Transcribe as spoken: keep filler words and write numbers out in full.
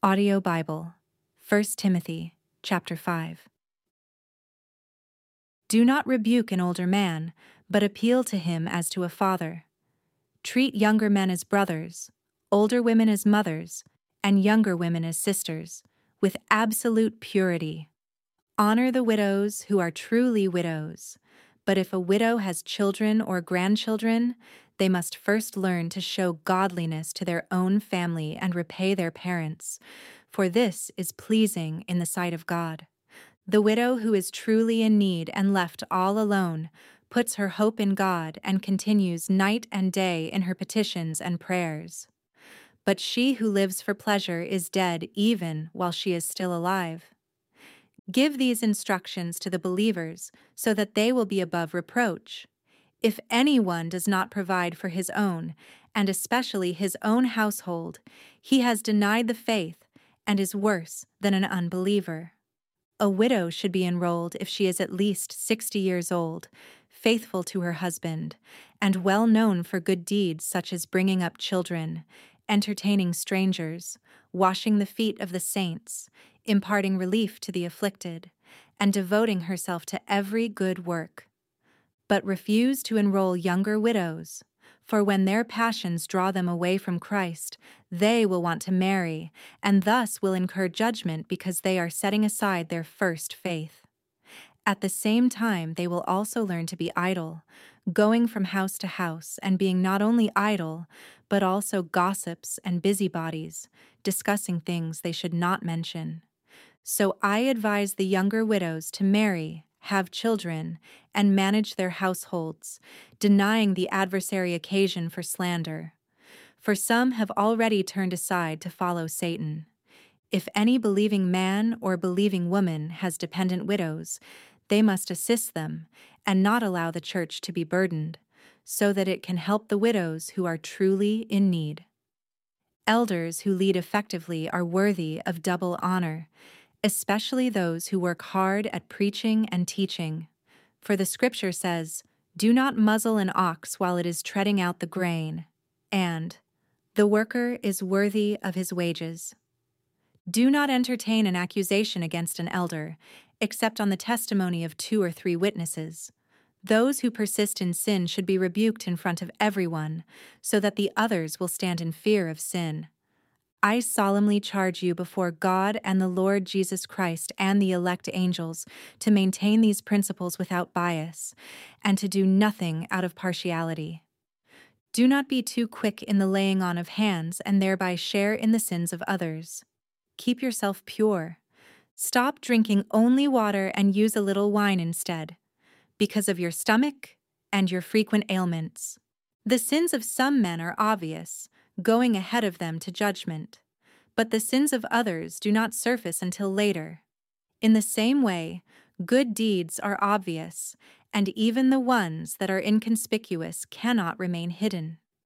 Audio Bible, First Timothy, chapter five. Do not rebuke an older man, but appeal to him as to a father. Treat younger men as brothers, older women as mothers, and younger women as sisters, with absolute purity. Honor the widows who are truly widows, but if a widow has children or grandchildren, they must first learn to show godliness to their own family and repay their parents, for this is pleasing in the sight of God. The widow who is truly in need and left all alone puts her hope in God and continues night and day in her petitions and prayers. But she who lives for pleasure is dead even while she is still alive. Give these instructions to the believers so that they will be above reproach. If anyone does not provide for his own, and especially his own household, he has denied the faith and is worse than an unbeliever. A widow should be enrolled if she is at least sixty years old, faithful to her husband, and well known for good deeds such as bringing up children, entertaining strangers, washing the feet of the saints, imparting relief to the afflicted, and devoting herself to every good work. But refuse to enroll younger widows, for when their passions draw them away from Christ, they will want to marry, and thus will incur judgment because they are setting aside their first faith. At the same time, they will also learn to be idle, going from house to house and being not only idle, but also gossips and busybodies, discussing things they should not mention. So I advise the younger widows to marry, have children, and manage their households, denying the adversary occasion for slander. For some have already turned aside to follow Satan. If any believing man or believing woman has dependent widows, they must assist them and not allow the church to be burdened, so that it can help the widows who are truly in need. Elders who lead effectively are worthy of double honor, especially those who work hard at preaching and teaching. For the scripture says, "Do not muzzle an ox while it is treading out the grain," and "The worker is worthy of his wages." Do not entertain an accusation against an elder, except on the testimony of two or three witnesses. Those who persist in sin should be rebuked in front of everyone, so that the others will stand in fear of sin. I solemnly charge you before God and the Lord Jesus Christ and the elect angels to maintain these principles without bias, and to do nothing out of partiality. Do not be too quick in the laying on of hands and thereby share in the sins of others. Keep yourself pure. Stop drinking only water and use a little wine instead, because of your stomach and your frequent ailments. The sins of some men are obvious, going ahead of them to judgment, but the sins of others do not surface until later. In the same way, good deeds are obvious, and even the ones that are inconspicuous cannot remain hidden.